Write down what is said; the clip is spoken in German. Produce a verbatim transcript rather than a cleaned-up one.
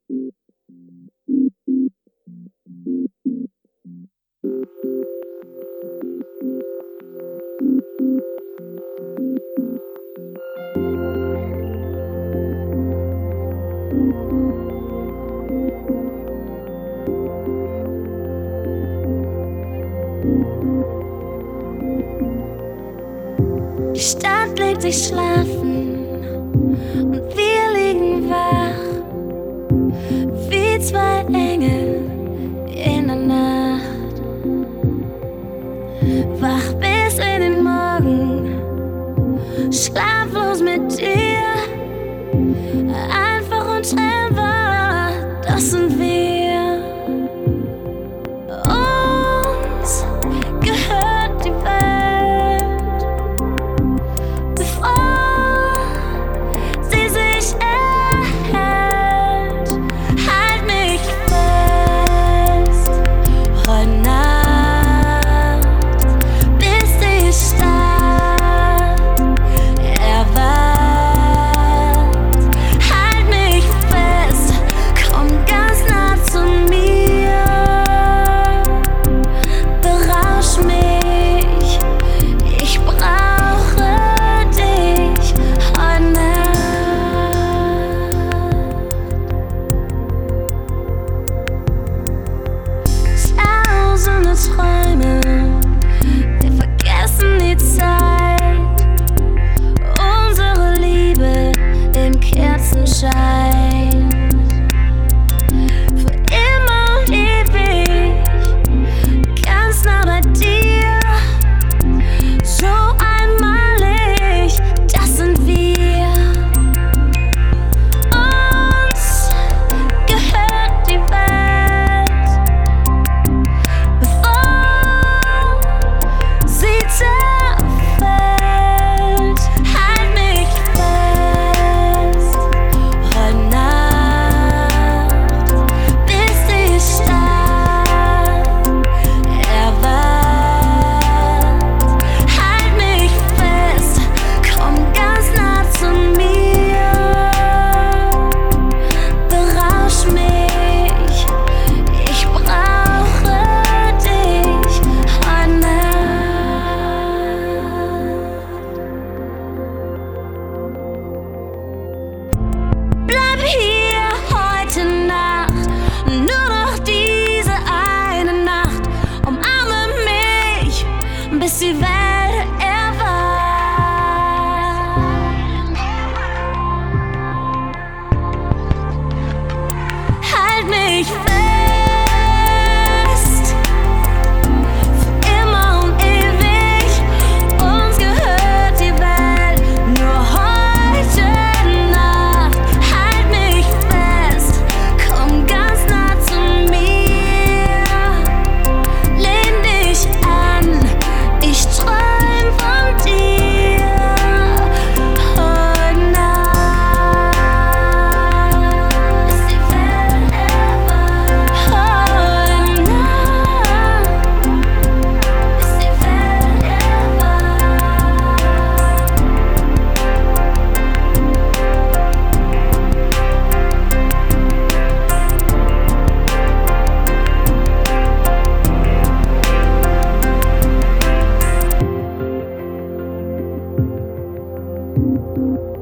Die Stadt legt sich schlafen und wir liegen wach, wie zwei Engel in der Nacht. Wach bis in den Morgen, schlaflos mit dir, einfach untrennbar, das sind wir. Uns gehört die Welt, bevor sie sich erhält. Halt mich fest, heute Nacht, bis die Stadt erwacht. Halt mich fest, komm ganz nah zu mir, berausch mich, ich brauche dich heute Nacht. Tausende Träume, wir vergessen die Zeit, unsere Liebe im Kerzenschein. Für immer und ewig, ganz nah bei dir, so einmalig, das sind wir. Uns gehört die Welt, bevor sie zerfällt. Halt mich fest, heute Nacht, bis die Stadt erwacht. Halt mich fest, komm ganz nah zu mir, berausch mich, ich brauche dich heute Nacht. Bleib hier heute Nacht, nur noch diese eine Nacht. Umarme mich, bis die Welt erwacht. Halt mich fest, für immer und ewig, uns gehört die Welt, nur heute Nacht. Halt mich fest, komm ganz nah zu mir, lehn dich an, ich träum von dir heute Nacht, bis die Welt erwacht. Heute Nacht, bis die Welt erwacht.